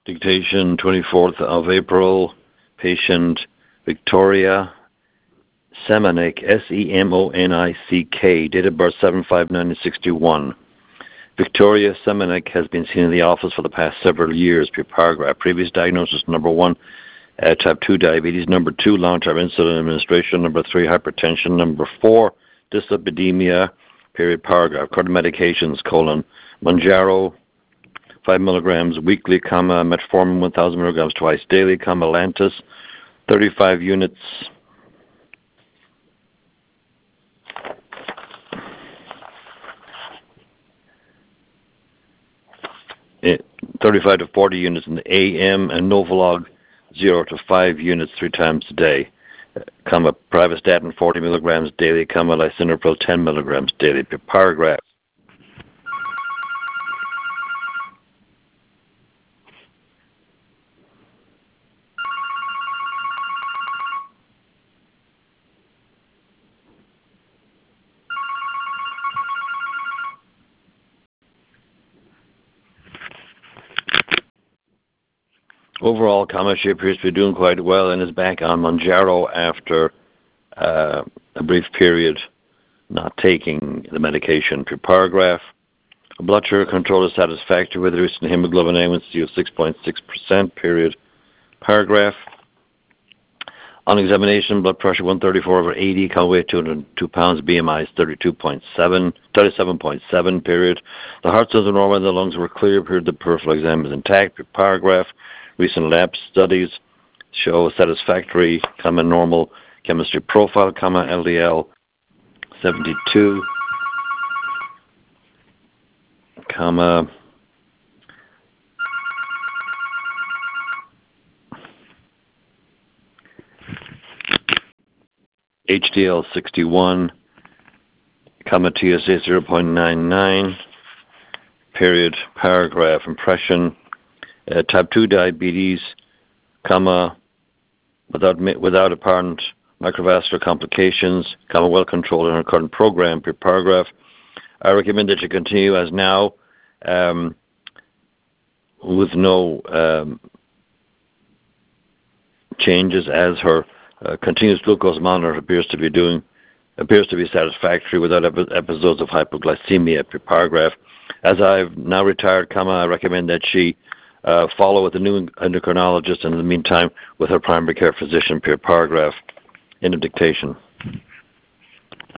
Dictation 24th of April. Patient Victoria Semonick, Semonick, date of birth 7/5/1961. Victoria Semonick has been seen in the office for the past several years. Paragraph. Previous diagnosis: number 1, type 2 diabetes; number 2, long-term insulin administration; number 3, hypertension; number 4, dyslipidemia. Paragraph. Current medications: Mounjaro 5 milligrams weekly, metformin 1,000 milligrams twice daily, Lantus 35 units. 35 to 40 units in the AM, and Novolog 0 to 5 units 3 times a day, Pravastatin 40 milligrams daily, Lisinopril 10 milligrams daily. Paragraph. Overall, she appears to be doing quite well and is back on Mounjaro after a brief period not taking the medication. Paragraph. Blood sugar control is satisfactory with a recent hemoglobin A1C of 6.6%. Paragraph. On examination, blood pressure 134/80, weight 202 pounds, BMI is 37.7. The heart cells are normal, the lungs were clear. The peripheral exam is intact. Paragraph. Recent lab studies show satisfactory, normal chemistry profile, LDL 72, HDL 61, TSA 0.99. Paragraph. Impression. Type 2 diabetes, without apparent microvascular complications, well controlled in our current program. Paragraph. I recommend that you continue as now, with no changes, as her continuous glucose monitor appears to be satisfactory without episodes of hypoglycemia. Paragraph. As I've now retired, I recommend that she follow with a new endocrinologist, and in the meantime with her primary care physician. Paragraph. End of dictation.